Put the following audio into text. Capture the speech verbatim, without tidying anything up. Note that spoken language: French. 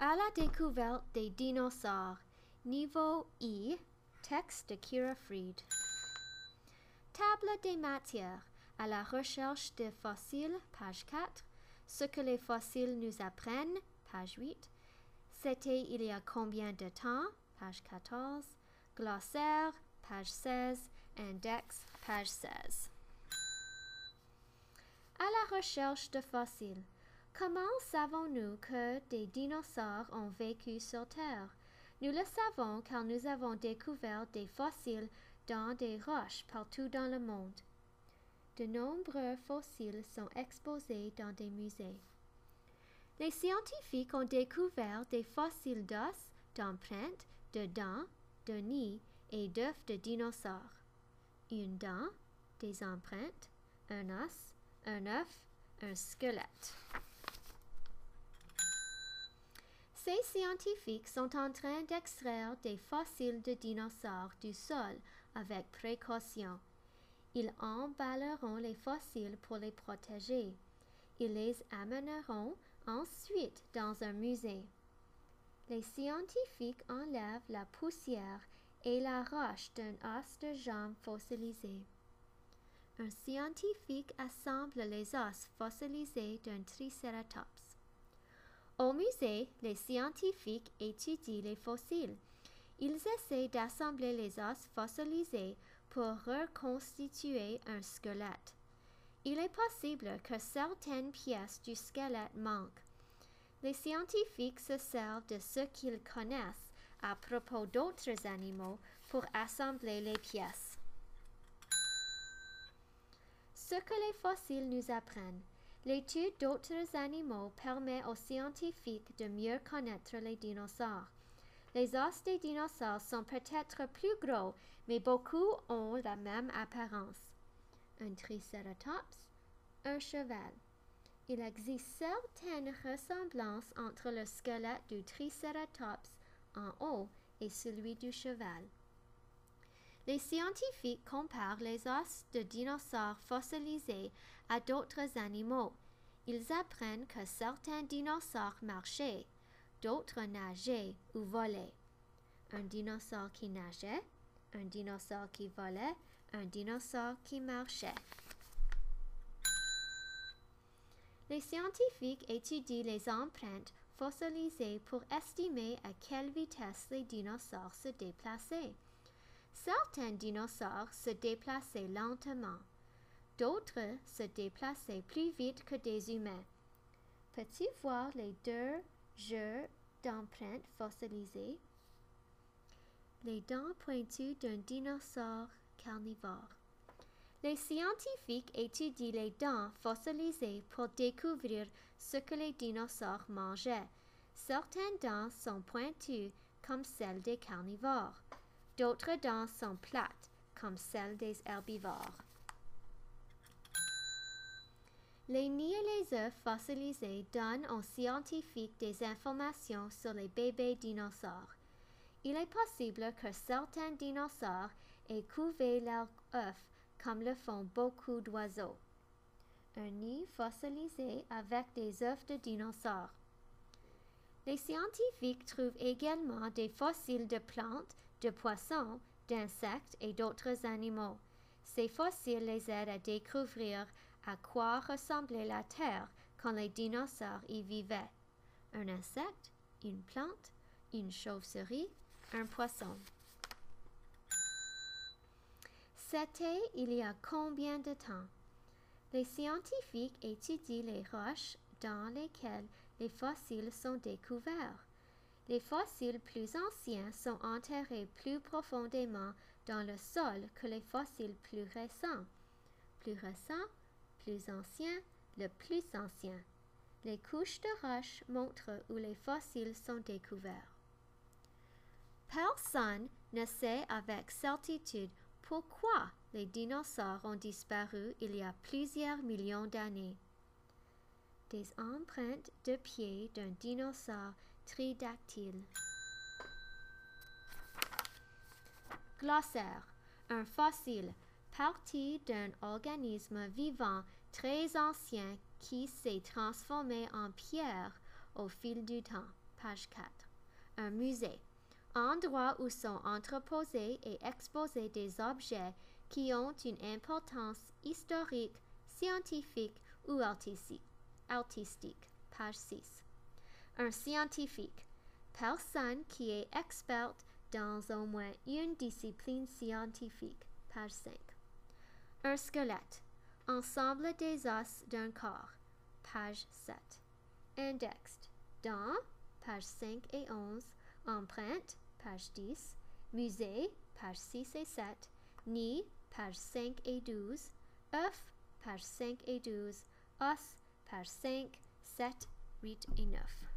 À la découverte des dinosaures. Niveau I. Texte de Kira Fried. Table des matières. À la recherche des fossiles, page quatre. Ce que les fossiles nous apprennent, page huit. C'était il y a combien de temps, page quatorze. Glossaire, page seize. Index, page seize. À la recherche de fossiles. Comment savons-nous que des dinosaures ont vécu sur Terre? Nous le savons car nous avons découvert des fossiles dans des roches partout dans le monde. De nombreux fossiles sont exposés dans des musées. Les scientifiques ont découvert des fossiles d'os, d'empreintes, de dents, de nids et d'œufs de dinosaures. Une dent, des empreintes, un os, un œuf, un squelette. Ces scientifiques sont en train d'extraire des fossiles de dinosaures du sol avec précaution. Ils emballeront les fossiles pour les protéger. Ils les amèneront ensuite dans un musée. Les scientifiques enlèvent la poussière et la roche d'un os de jambe fossilisé. Un scientifique assemble les os fossilisés d'un tricératops. Au musée, les scientifiques étudient les fossiles. Ils essaient d'assembler les os fossilisés pour reconstituer un squelette. Il est possible que certaines pièces du squelette manquent. Les scientifiques se servent de ce qu'ils connaissent à propos d'autres animaux pour assembler les pièces. Ce que les fossiles nous apprennent. L'étude d'autres animaux permet aux scientifiques de mieux connaître les dinosaures. Les os des dinosaures sont peut-être plus gros, mais beaucoup ont la même apparence. Un tricératops, un cheval. Il existe certaines ressemblances entre le squelette du tricératops en haut et celui du cheval. Les scientifiques comparent les os de dinosaures fossilisés à d'autres animaux. Ils apprennent que certains dinosaures marchaient, d'autres nageaient ou volaient. Un dinosaure qui nageait, un dinosaure qui volait, un dinosaure qui marchait. Les scientifiques étudient les empreintes fossilisées pour estimer à quelle vitesse les dinosaures se déplaçaient. Certains dinosaures se déplaçaient lentement. D'autres se déplaçaient plus vite que des humains. Peux-tu voir les deux jeux d'empreintes fossilisées? Les dents pointues d'un dinosaure carnivore. Les scientifiques étudient les dents fossilisées pour découvrir ce que les dinosaures mangeaient. Certaines dents sont pointues comme celles des carnivores. D'autres dents sont plates, comme celles des herbivores. Les nids et les œufs fossilisés donnent aux scientifiques des informations sur les bébés dinosaures. Il est possible que certains dinosaures aient couvé leurs œufs comme le font beaucoup d'oiseaux. Un nid fossilisé avec des œufs de dinosaures. Les scientifiques trouvent également des fossiles de plantes, de poissons, d'insectes et d'autres animaux. Ces fossiles les aident à découvrir à quoi ressemblait la Terre quand les dinosaures y vivaient. Un insecte, une plante, une chauve-souris, un poisson. C'était il y a combien de temps? Les scientifiques étudient les roches dans lesquelles les fossiles sont découverts. Les fossiles plus anciens sont enterrés plus profondément dans le sol que les fossiles plus récents. Plus récents, plus anciens, le plus ancien. Les couches de roches montrent où les fossiles sont découverts. Personne ne sait avec certitude pourquoi les dinosaures ont disparu il y a plusieurs millions d'années. Des empreintes de pieds d'un dinosaure tridactyle. Glossaire. Un fossile, partie d'un organisme vivant très ancien qui s'est transformé en pierre au fil du temps. page quatre. Un musée. Endroit où sont entreposés et exposés des objets qui ont une importance historique, scientifique ou artistique. artistique. Page six. Un scientifique. Personne qui est experte dans au moins une discipline scientifique. Page cinq. Un squelette. Ensemble des os d'un corps. Page sept. Index. Dans. Page cinq et onze. Empreinte. Page dix. Musée. Page six et sept. Nid. Page cinq et douze. œuf. Page cinq et douze. Os. Page cinq, sept, huit et neuf.